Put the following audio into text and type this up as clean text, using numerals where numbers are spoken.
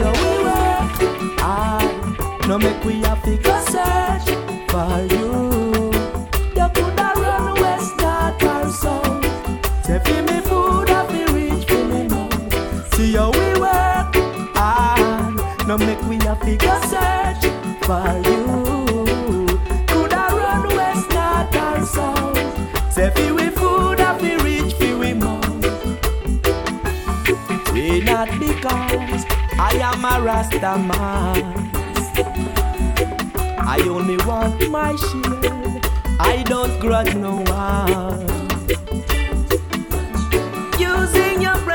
how we work hard. No make we have to go search for you. You coulda run west, north or south. Say fi me food, I fi reach fi me mouth. See how we work hard. No make we have to go search for you. Coulda run west, north or south. Say fi we food, I fi reach fi we mouth. Say not because I am a Rasta man. I only want my share. I don't grudge no one. Using your